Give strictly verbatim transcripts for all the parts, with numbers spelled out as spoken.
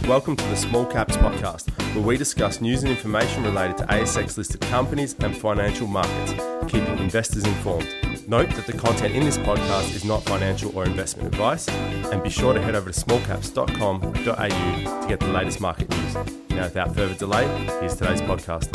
welcome to the Small Caps Podcast, where we discuss news and information related to A S X-listed companies and financial markets, keeping investors informed. Note that the content in this podcast is not financial or investment advice, and be sure to head over to small caps dot com dot a u to get the latest market news. Now, without further delay, here's today's podcast.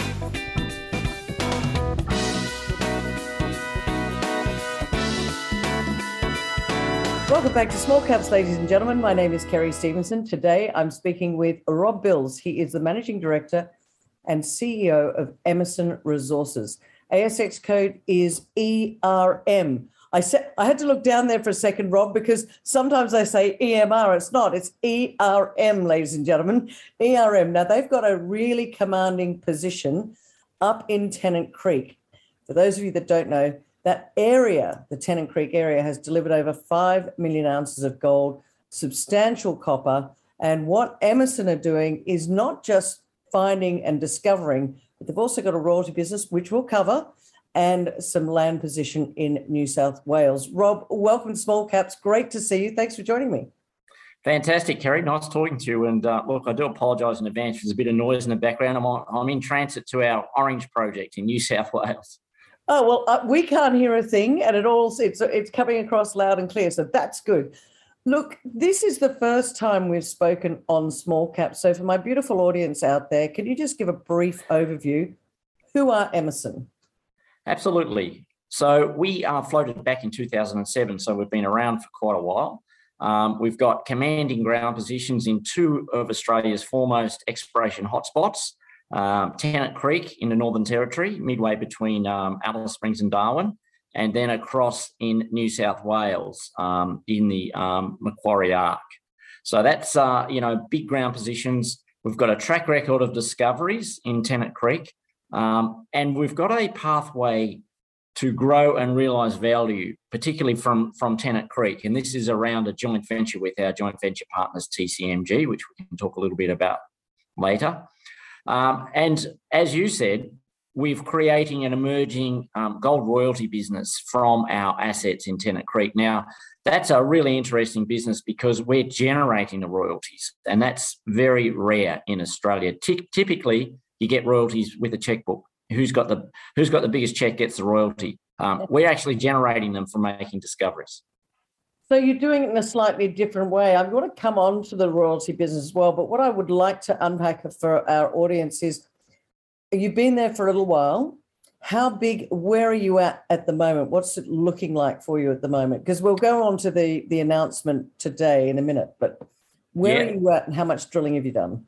Welcome back to Small Caps, ladies and gentlemen. My name is Kerry Stevenson. Today, I'm speaking with Rob Bills. He is the Managing Director and C E O of Emerson Resources. A S X code is E R M. I said I had to look down there for a second, Rob, because sometimes I say E M R. It's not. It's E R M, ladies and gentlemen. E R M. Now, they've got a really commanding position up in Tennant Creek. For those of you that don't know, that area, the Tennant Creek area, has delivered over five million ounces of gold, substantial copper. And what Emerson are doing is not just finding and discovering, but they've also got a royalty business, which we'll cover, and some land position in New South Wales. Rob, welcome to Small Caps. Great to see you. Thanks for joining me. Fantastic, Kerry. Nice talking to you. And uh, look, I do apologise in advance if there's a bit of noise in the background. I'm, on, I'm in transit to our Orange project in New South Wales. Oh, well, uh, we can't hear a thing, and it all it's it's coming across loud and clear, so that's good. Look, this is the first time we've spoken on Small Caps, so for my beautiful audience out there, can you just give a brief overview? Who are Emerson? Absolutely. So we uh, floated back in two thousand seven, so we've been around for quite a while. Um, we've got commanding ground positions in two of Australia's foremost exploration hotspots. Um, Tennant Creek in the Northern Territory, midway between um, Alice Springs and Darwin, and then across in New South Wales um, in the um, Macquarie Arc. So that's, uh, you know, big ground positions. We've got a track record of discoveries in Tennant Creek, um, and we've got a pathway to grow and realise value, particularly from, from Tennant Creek. And this is around a joint venture with our joint venture partners, T C M G, which we can talk a little bit about later. Um, and as you said, we're creating an emerging um, gold royalty business from our assets in Tennant Creek. Now, that's a really interesting business because we're generating the royalties, and that's very rare in Australia. T- typically, you get royalties with a checkbook. Who's got the who's got the biggest check gets the royalty. Um, we're actually generating them from making discoveries. So you're doing it in a slightly different way. I'm going to come on to the royalty business as well, but what I would like to unpack for our audience is, you've been there for a little while. How big, where are you at at the moment? What's it looking like for you at the moment? Because we'll go on to the, the announcement today in a minute, but where yeah. are you at and how much drilling have you done?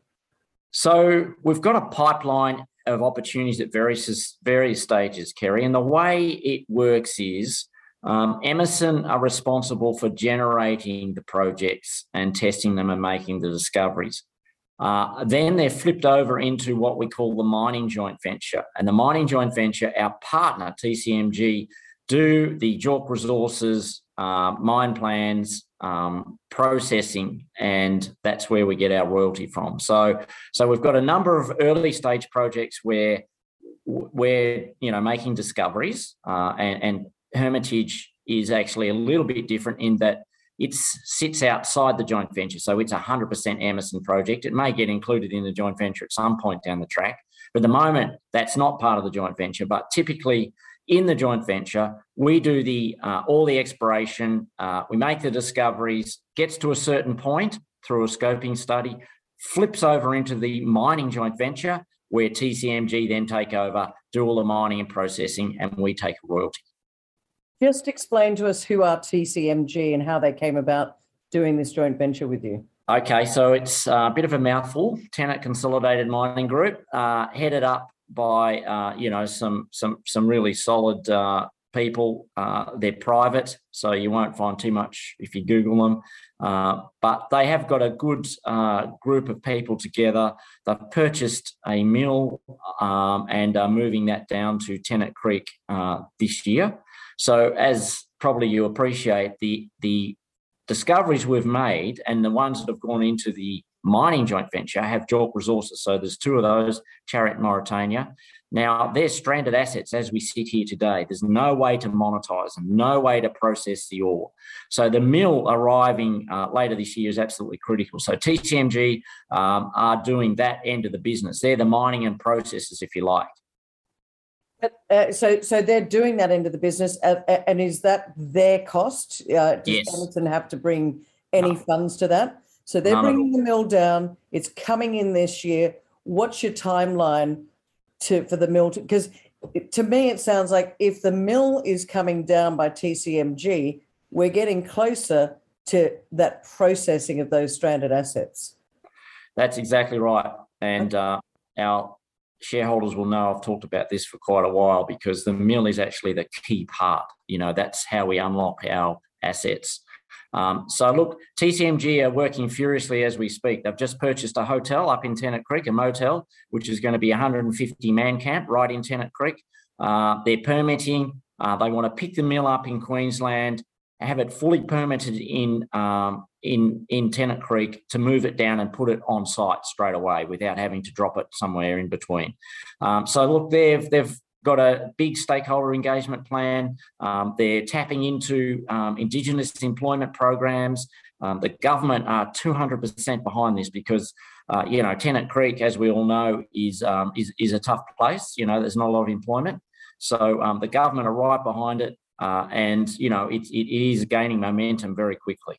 So we've got a pipeline of opportunities at various, various stages, Kerry, and the way it works is, Um, Emerson are responsible for generating the projects and testing them and making the discoveries. Uh, then they're flipped over into what we call the mining joint venture. And the mining joint venture, our partner, T C M G, do the JORC Resources, uh, mine plans, um, processing, and that's where we get our royalty from. So, so we've got a number of early stage projects where we're, you know, making discoveries uh, and, and Hermitage is actually a little bit different in that it sits outside the joint venture. So it's a one hundred percent Emerson project. It may get included in the joint venture at some point down the track. But at the moment, that's not part of the joint venture. But typically in the joint venture, we do the uh, all the exploration, uh, we make the discoveries, gets to a certain point through a scoping study, flips over into the mining joint venture where T C M G then take over, do all the mining and processing, and we take a royalty. Just explain to us who are T C M G and how they came about doing this joint venture with you. Okay, so it's a bit of a mouthful. Tennant Consolidated Mining Group, uh, headed up by uh, you know some some some really solid uh, people. Uh, they're private, so you won't find too much if you Google them. Uh, but they have got a good uh, group of people together. They've purchased a mill um, and are moving that down to Tennant Creek uh, this year. So as probably you appreciate, the, the discoveries we've made and the ones that have gone into the mining joint venture have JORC Resources. So there's two of those, Chariot, Mauritania. Now, they're stranded assets as we sit here today. There's no way to monetize them, no way to process the ore. So the mill arriving uh, later this year is absolutely critical. So T C M G um, are doing that end of the business. They're the mining and processors, if you like. But, uh, so, so they're doing that end of the business, uh, and is that their cost? Uh, does Yes. Emerson have to bring any No. funds to that? So they're None at bringing the mill down. It's coming in this year. What's your timeline to for the mill? Because to me, it sounds like if the mill is coming down by T C M G, we're getting closer to that processing of those stranded assets. That's exactly right. And uh, our shareholders will know I've talked about this for quite a while, because the mill is actually the key part. You know, that's how we unlock our assets. Um, so look, T C M G are working furiously as we speak. They've just purchased a hotel up in Tennant Creek, a motel, which is going to be a one hundred fifty man camp right in Tennant Creek. Uh, they're permitting. Uh, they want to pick the mill up in Queensland, have it fully permitted in um, in in Tennant Creek to move it down and put it on site straight away without having to drop it somewhere in between. Um, so look, they've they've got a big stakeholder engagement plan. Um, they're tapping into um, Indigenous employment programs. Um, the government are two hundred percent behind this because, uh, you know, Tennant Creek, as we all know, is, um, is, is a tough place. You know, there's not a lot of employment. So um, the government are right behind it. Uh, and, you know, it, it is gaining momentum very quickly.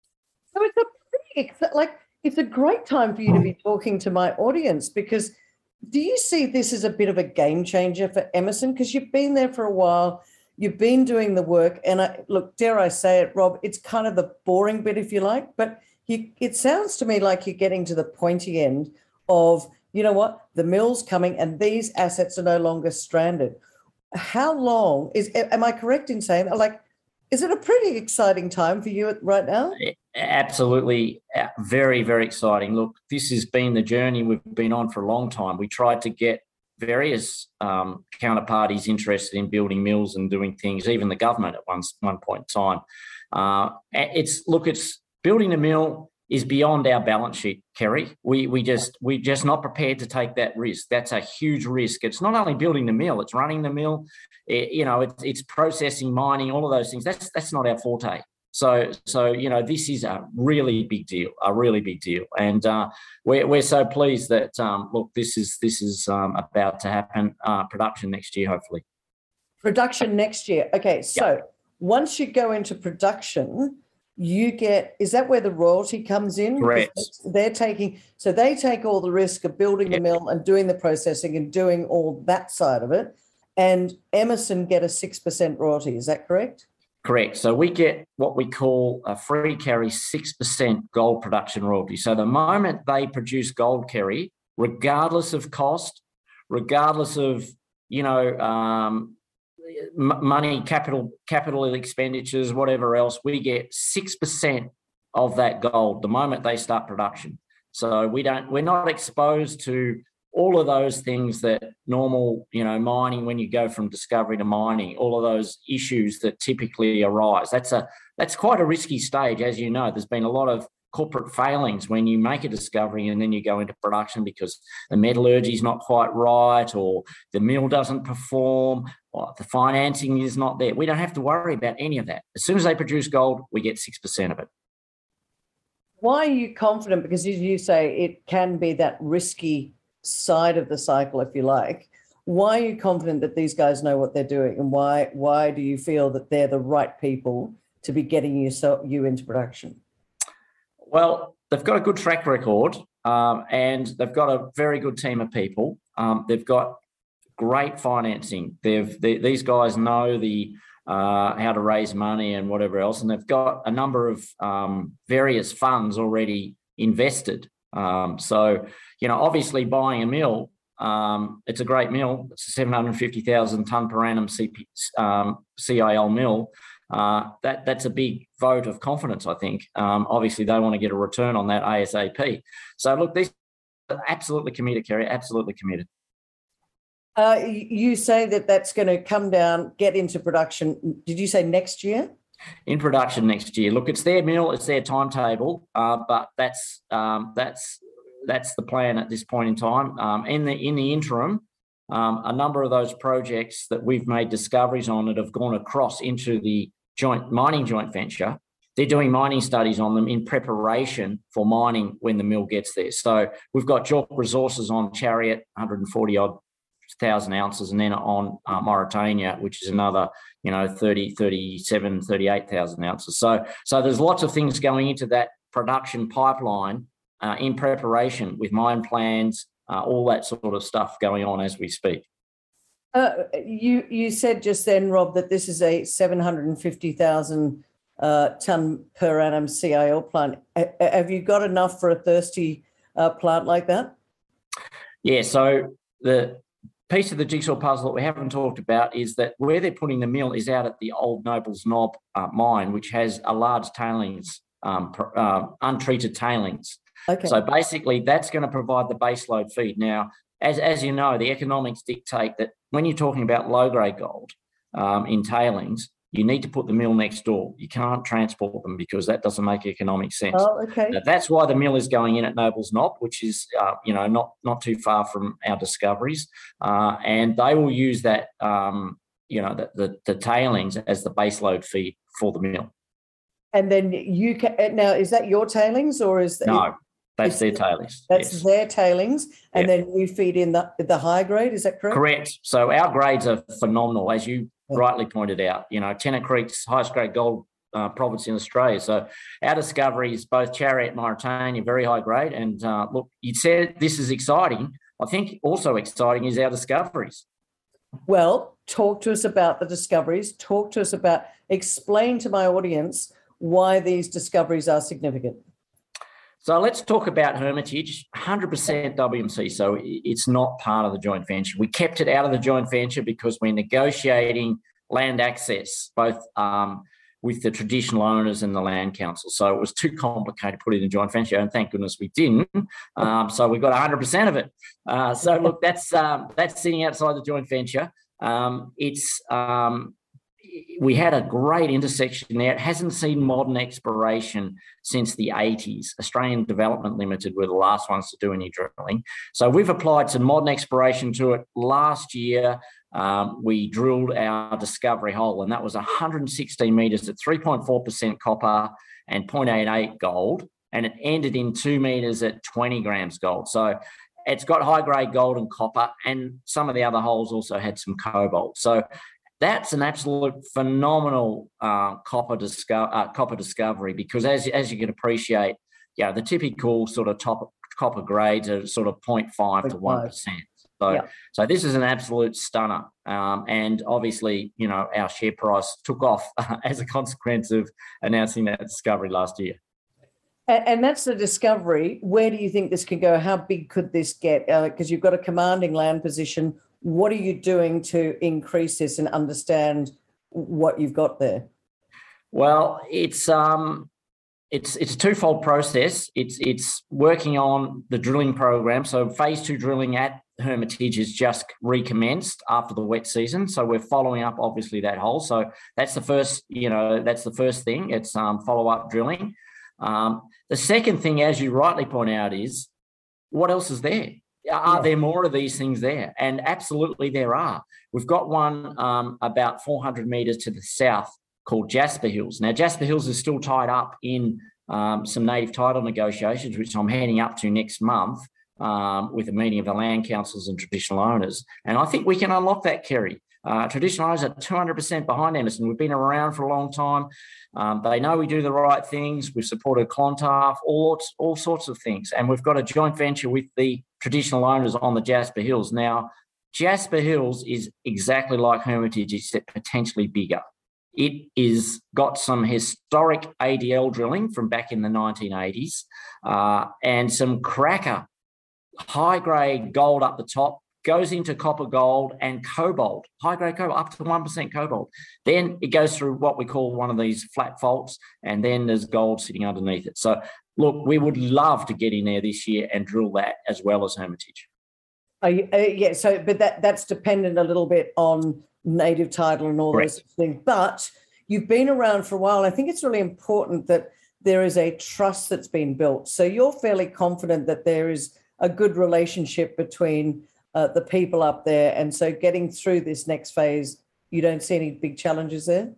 So it's a pretty, like, it's a great time for you to be talking to my audience, because do you see this as a bit of a game changer for Emerson? Because you've been there for a while, you've been doing the work, and I, look, dare I say it, Rob, it's kind of the boring bit, if you like, but you, it sounds to me like you're getting to the pointy end of, you know what, the mill's coming and these assets are no longer stranded. How long is, am I correct in saying, like, is it a pretty exciting time for you right now? Absolutely. Very, very exciting. Look, this has been the journey we've been on for a long time. We tried to get various um, counterparties interested in building mills and doing things, even the government at one, one point in time. Uh, it's look, it's building a mill is beyond our balance sheet, Kerry. We we just we're just not prepared to take that risk. That's a huge risk. It's not only building the mill; it's running the mill. It, you know, it's it's processing, mining, all of those things. That's that's not our forte. So so you know, this is a really big deal, a really big deal, and uh, we're we're so pleased that um, look, this is this is um, about to happen. Uh, production next year, hopefully. Production next year. Okay, so yep. Once you go into production, you get, is that where the royalty comes in? Correct. They're taking, so they take all the risk of building the yep. mill and doing the processing and doing all that side of it, and Emerson get a six percent royalty. Is that correct? Correct. So we get what we call a free carry six percent gold production royalty. So the moment they produce gold, Kerry, regardless of cost, regardless of, you know, um, money, capital, capital expenditures, whatever else, we get six percent of that gold the moment they start production. So we don't, we're not exposed to all of those things that normal, you know, mining, when you go from discovery to mining, all of those issues that typically arise. That's a, that's quite a risky stage. As you know, there's been a lot of corporate failings when you make a discovery and then you go into production because the metallurgy is not quite right, or the mill doesn't perform, or the financing is not there. We don't have to worry about any of that. As soon as they produce gold, we get six percent of it. Why are you confident? Because as you say, it can be that risky side of the cycle, if you like. Why are you confident that these guys know what they're doing, and why why do you feel that they're the right people to be getting you so you into production? Well, they've got a good track record, um, and they've got a very good team of people. Um, they've got great financing. They've they, these guys know the uh, how to raise money and whatever else, and they've got a number of um, various funds already invested. Um, so, you know, obviously buying a mill, um, it's a great mill. It's a seven hundred fifty thousand tonne per annum C P, um, C I L mill. Uh, that that's a big vote of confidence, I think. Um, obviously, they want to get a return on that ASAP. So, look, these are absolutely committed, Kerry, absolutely committed. Uh, you say that that's going to come down, get into production. Did you say next year? In production next year. Look, it's their mill, it's their timetable, uh, but that's um, that's that's the plan at this point in time. Um, in the in the interim, um, a number of those projects that we've made discoveries on that have gone across into the joint mining joint venture. They're doing mining studies on them in preparation for mining when the mill gets there. So we've got JORC Resources on Chariot, one hundred forty odd thousand ounces, and then on uh, Mauritania, which is another, you know, thirty, thirty-seven, thirty-eight thousand ounces. So, so there's lots of things going into that production pipeline uh, in preparation with mine plans, uh, all that sort of stuff going on as we speak. Uh, you you said just then, Rob, that this is a seven hundred fifty thousand uh, tonne per annum C I L plant. A- have you got enough for a thirsty uh, plant like that? Yeah, so the piece of the jigsaw puzzle that we haven't talked about is that where they're putting the mill is out at the old Nobles Knob uh, mine, which has a large tailings, um, uh, untreated tailings. Okay. So basically that's going to provide the baseload feed. Now, as, as you know, the economics dictate that when you're talking about low-grade gold um, in tailings, you need to put the mill next door. You can't transport them because that doesn't make economic sense. Oh, okay. Now, that's why the mill is going in at Nobles Knob, which is, uh, you know, not not too far from our discoveries, uh, and they will use that, um, you know, the, the the tailings as the baseload feed for the mill. And then you can now, is that your tailings or is that no? That's their tailings. That's yes. their tailings, and yeah. then you feed in the the high grade. Is that correct? Correct. So our grades are phenomenal, as you yeah. rightly pointed out. You know, Tennant Creek's highest grade gold uh, province in Australia. So our discoveries, both Chariot, Mauritania, very high grade. And uh, look, you said this is exciting. I think also exciting is our discoveries. Well, talk to us about the discoveries. Talk to us about, explain to my audience why these discoveries are significant. So let's talk about Hermitage, one hundred percent W M C, so it's not part of the joint venture. We kept it out of the joint venture because we're negotiating land access, both um, with the traditional owners and the land council. So it was too complicated to put it in a joint venture, and thank goodness we didn't. Um, so we got one hundred percent of it. Uh, so look, that's um, that's sitting outside the joint venture. Um, it's um, we had a great intersection there. It hasn't seen modern exploration since the eighties. Australian Development Limited were the last ones to do any drilling. So we've applied some modern exploration to it. Last year, um, we drilled our discovery hole, and that was one hundred sixteen metres at three point four percent copper and zero point eight eight gold, and it ended in two metres at twenty grams gold. So it's got high-grade gold and copper, and some of the other holes also had some cobalt. So that's an absolute phenomenal uh, copper, disco- uh, copper discovery because, as, as you can appreciate, yeah, the typical sort of top copper grades are sort of zero point five to one percent. So, yeah. so this is an absolute stunner. Um, and obviously, you know, our share price took off uh, as a consequence of announcing that discovery last year. And, and that's the discovery. Where do you think this can go? How big could this get? Because uh, you've got a commanding land position. What are you doing to increase this and understand what you've got there? Well, it's um, it's it's a twofold process. It's it's working on the drilling program. So phase two drilling at Hermitage has just recommenced after the wet season. So we're following up, obviously, that hole. So that's the first, you know, that's the first thing. It's um, follow up drilling. Um, the second thing, as you rightly point out, is what else is there? Are yeah. there more of these things there? And absolutely there are. We've got one um, about four hundred metres to the south called Jasper Hills. Now, Jasper Hills is still tied up in um, some native title negotiations, which I'm heading up to next month um, with a meeting of the land councils and traditional owners. And I think we can unlock that, Kerry. Uh, traditional owners are two hundred percent behind Emerson. We've been around for a long time. Um, they know we do the right things. We've supported Clontarf, all, all sorts of things. And we've got a joint venture with the traditional owners on the Jasper Hills. Now, Jasper Hills is exactly like Hermitage, except potentially bigger. It is got some historic A D L drilling from back in the nineteen eighties uh, and some cracker high-grade gold up the top, goes into copper gold and cobalt, high-grade cobalt, up to one percent cobalt. Then it goes through what we call one of these flat faults, and then there's gold sitting underneath it. So, look, we would love to get in there this year and drill that as well as Hermitage. Uh, yeah, so, but that that's dependent a little bit on native title and all Correct. those things. But you've been around for a while. I think it's really important that there is a trust that's been built. So you're fairly confident that there is a good relationship between uh, the people up there. And so getting through this next phase, you don't see any big challenges there?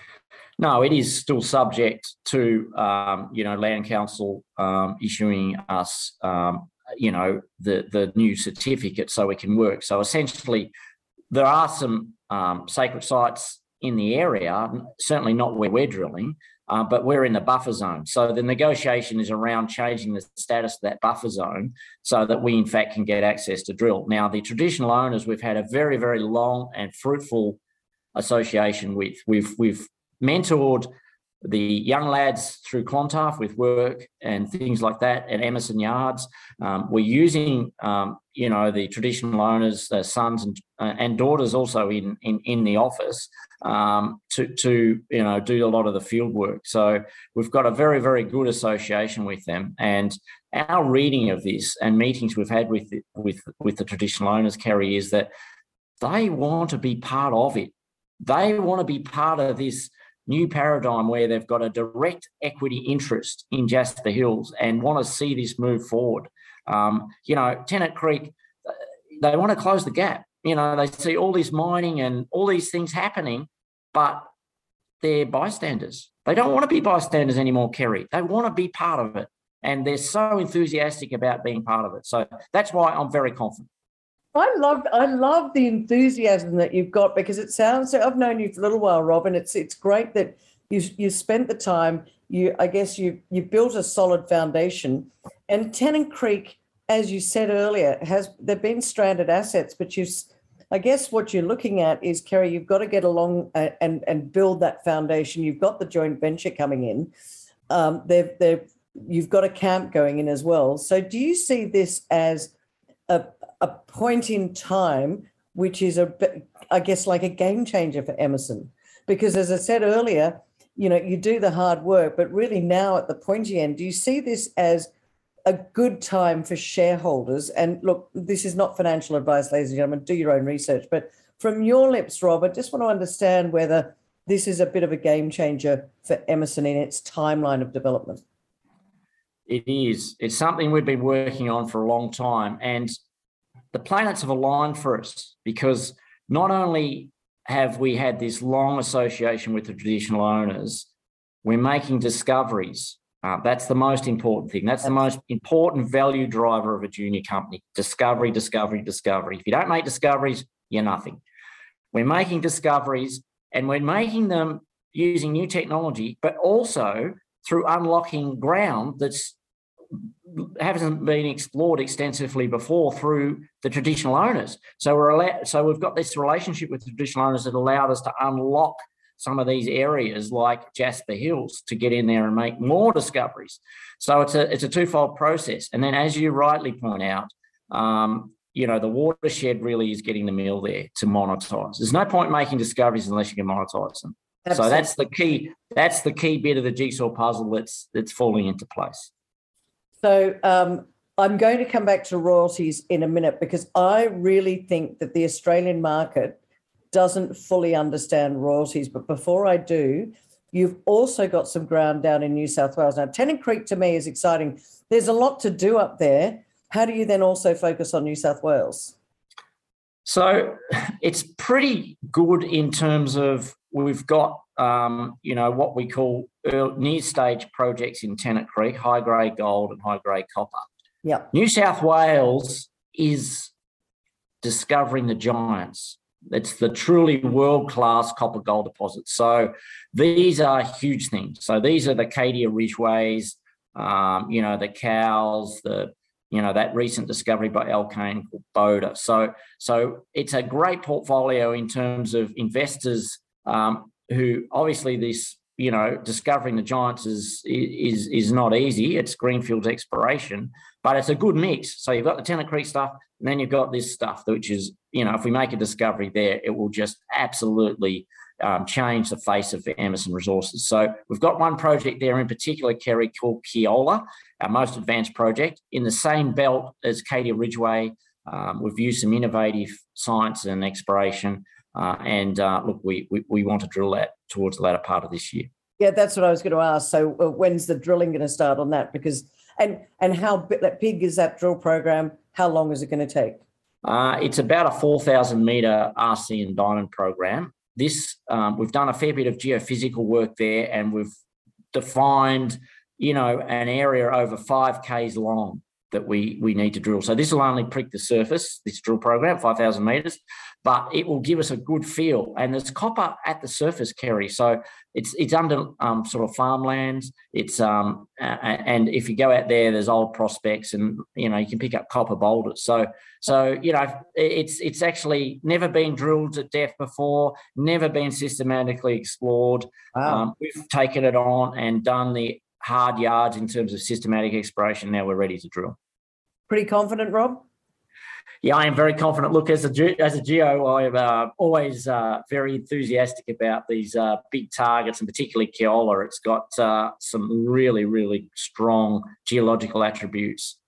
No, it is still subject to, um, you know, Land Council um, issuing us, um, you know, the, the new certificate so we can work. So essentially, there are some um, sacred sites in the area, certainly not where we're drilling, uh, but we're in the buffer zone. So the negotiation is around changing the status of that buffer zone so that we, in fact, can get access to drill. Now, the traditional owners, we've had a very, very long and fruitful association with. We've, we've mentored the young lads through Clontarf with work and things like that at Emerson Yards. Um, we're using, um, you know, the traditional owners, their sons and, uh, and daughters also in, in, in the office um, to, to, you know, do a lot of the field work. So we've got a very, very good association with them. And our reading of this and meetings we've had with, with, with the traditional owners, Kerry, is that they want to be part of it. They want to be part of this new paradigm where they've got a direct equity interest in Jasper Hills and want to see this move forward. Um, you know, Tennant Creek, they want to close the gap. You know, they see all this mining and all these things happening, but they're bystanders. They don't want to be bystanders anymore, Kerry. They want to be part of it. And they're so enthusiastic about being part of it. So that's why I'm very confident. I love I love the enthusiasm that you've got, because it sounds, I've known you for a little while, Rob, and it's it's great that you you spent the time. You I guess you you built a solid foundation. And Tennant Creek, as you said earlier, has there've been stranded assets, but you, I guess what you're looking at is, Kerry, you've got to get along and and build that foundation. You've got the joint venture coming in. Um, they've they've you've got a camp going in as well. So do you see this as a a point in time, which is a, I guess, like a game changer for Emerson? Because as I said earlier, you know, you do the hard work, but really now at the pointy end, do you see this as a good time for shareholders? And look, this is not financial advice, ladies and gentlemen, do your own research, but from your lips, Rob, I just want to understand whether this is a bit of a game changer for Emerson in its timeline of development. It is. It's something we've been working on for a long time. And the planets have aligned for us, because not only have we had this long association with the traditional owners, we're making discoveries. Uh, that's the most important thing. That's the most important value driver of a junior company. Discovery, discovery, discovery. If you don't make discoveries, you're nothing. We're making discoveries, and we're making them using new technology, but also through unlocking ground that's hasn't been explored extensively before through the traditional owners. So we're allowed, so we've got this relationship with the traditional owners that allowed us to unlock some of these areas like Jasper Hills to get in there and make more discoveries. So it's a it's a twofold process. And then, as you rightly point out, um, you know, the watershed really is getting the meal there to monetize. There's no point making discoveries unless you can monetize them. Absolutely. So that's the key. That's the key bit of the jigsaw puzzle that's that's falling into place. So um, I'm going to come back to royalties in a minute, because I really think that the Australian market doesn't fully understand royalties. But before I do, you've also got some ground down in New South Wales. Now, Tennant Creek to me is exciting. There's a lot to do up there. How do you then also focus on New South Wales? So it's pretty good in terms of we've got, um, you know, what we call near stage projects in Tennant Creek, high grade gold and high grade copper. Yeah. New South Wales is discovering the giants. It's the truly world class copper gold deposits. So these are huge things. So these are the Cadia Ridgeways, um, you know, the Cowls, the you know, that recent discovery by Alkane called Boda. So, so it's a great portfolio in terms of investors um, who obviously this, you know, discovering the giants is, is, is not easy. It's greenfield exploration, but it's a good mix. So you've got the Tennant Creek stuff, and then you've got this stuff, which is, you know, if we make a discovery there, it will just absolutely um, change the face of Emerson Resources. So we've got one project there in particular, Kerry, called Keola, our most advanced project, in the same belt as Cadia Ridgeway. Um, we've used some innovative science and exploration, uh, and uh, look, we, we we want to drill that towards the latter part of this year. Yeah, that's what I was going to ask. So uh, when's the drilling going to start on that? Because and and how big is that drill program? How long is it going to take? Uh, it's about a four thousand metre R C and diamond program. This um, we've done a fair bit of geophysical work there, and we've defined, you know, an area over five k's long that we we need to drill. So this will only prick the surface, this drill program, five thousand metres, but it will give us a good feel. And there's copper at the surface, Kerry. So it's it's under um, sort of farmlands. It's um and if you go out there, there's old prospects, and you know you can pick up copper boulders. So so you know it's it's actually never been drilled at depth before, never been systematically explored. Wow. Um, we've taken it on and done the hard yards in terms of systematic exploration. Now we're ready to drill. Pretty confident, Rob? Yeah, I am very confident. Look, as a as a geo, I'm uh, always uh, very enthusiastic about these uh, big targets, and particularly Keola. It's got uh, some really, really strong geological attributes.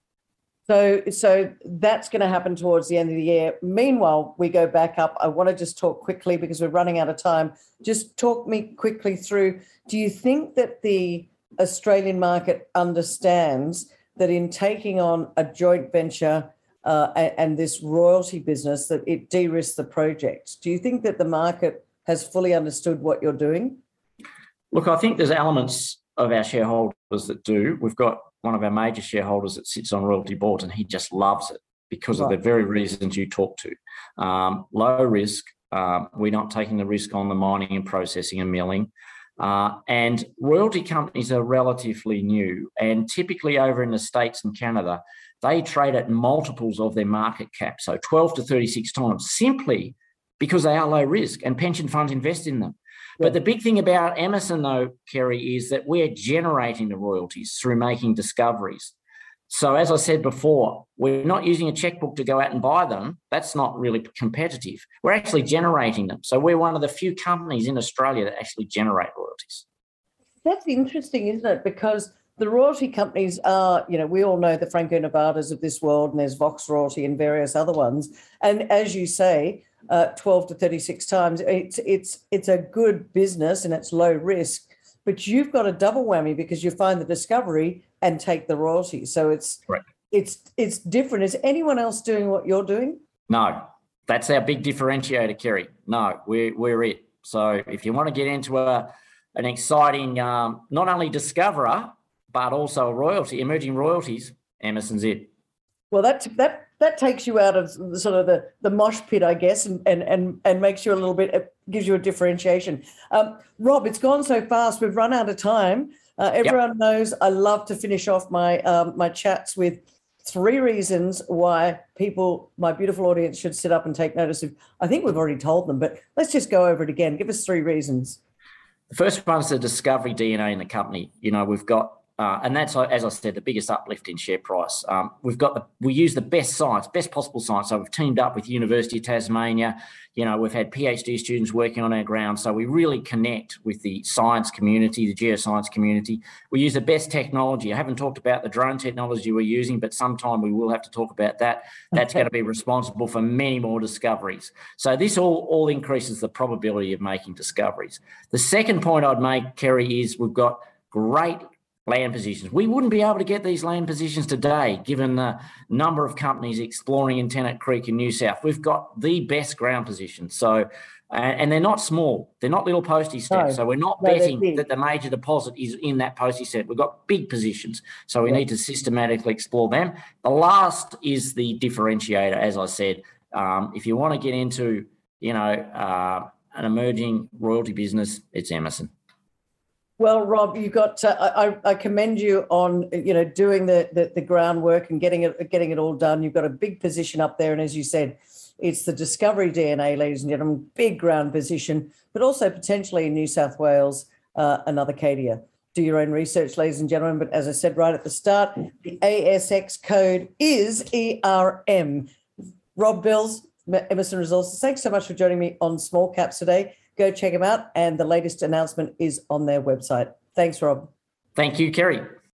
So, so that's going to happen towards the end of the year. Meanwhile, we go back up. I want to just talk quickly because we're running out of time. Just talk me quickly through. Do you think that the Australian market understands that in taking on a joint venture uh, and, and this royalty business, that it de-risks the project? Do you think that the market has fully understood what you're doing? Look, I think there's elements of our shareholders that do. We've got one of our major shareholders that sits on royalty boards, and he just loves it because right. of the very reasons you talked to. Um, low risk. Um, we're not taking the risk on the mining and processing and milling. Uh, and royalty companies are relatively new, and typically over in the States and Canada, they trade at multiples of their market cap, so twelve to thirty-six times, simply because they are low risk and pension funds invest in them. Yeah. But the big thing about Emmerson, though, Kerry, is that we're generating the royalties through making discoveries. So as I said before, we're not using a checkbook to go out and buy them. That's not really competitive. We're actually generating them. So we're one of the few companies in Australia that actually generate royalties. That's interesting, isn't it? Because the royalty companies are, you know, we all know the Franco-Nevadas of this world, and there's Vox Royalty and various other ones. And as you say, uh, twelve to thirty-six times, it's it's it's a good business and it's low risk. But you've got a double whammy because you find the discovery and take the royalty. So it's right. it's it's different. Is anyone else doing what you're doing? No, that's our big differentiator, Kerry. No, we're we're it. So if you want to get into a an exciting um, not only discoverer but also a royalty, emerging royalties, Emmerson's it. Well, that that that takes you out of the, sort of the, the mosh pit, I guess, and and and and makes you a little bit, it gives you a differentiation. Um, Rob, it's gone so fast. We've run out of time. Uh, everyone yep. knows I love to finish off my um, my chats with three reasons why people, my beautiful audience, should sit up and take notice of. I think we've already told them, but let's just go over it again. Give us three reasons. The first one is the discovery D N A in the company. You know, we've got. Uh, and that's, as I said, the biggest uplift in share price. Um, we've got the, we use the best science, best possible science. So we've teamed up with University of Tasmania. You know, we've had PhD students working on our ground. So we really connect with the science community, the geoscience community. We use the best technology. I haven't talked about the drone technology we're using, but sometime we will have to talk about that. That's going to be responsible for many more discoveries. So this all, all increases the probability of making discoveries. The second point I'd make, Kerry, is we've got great land positions. We wouldn't be able to get these land positions today, given the number of companies exploring in Tennant Creek in New South. We've got the best ground positions. So, uh, and they're not small. They're not little postie steps. No, so we're not no, betting that the major deposit is in that postie step. We've got big positions. So we yeah. need to systematically explore them. The last is the differentiator, as I said. Um, if you want to get into, you know, uh, an emerging royalty business, it's Emmerson. Well, Rob, you got. Uh, I, I commend you on, you know, doing the, the the groundwork and getting it getting it all done. You've got a big position up there, and as you said, it's the discovery D N A, ladies and gentlemen. Big ground position, but also potentially in New South Wales, uh, another Cadia. Do your own research, ladies and gentlemen. But as I said right at the start, the A S X code is E R M. Rob Bills, Emmerson Resources. Thanks so much for joining me on Small Caps today. Go check them out, and the latest announcement is on their website. Thanks, Rob. Thank you, Kerry.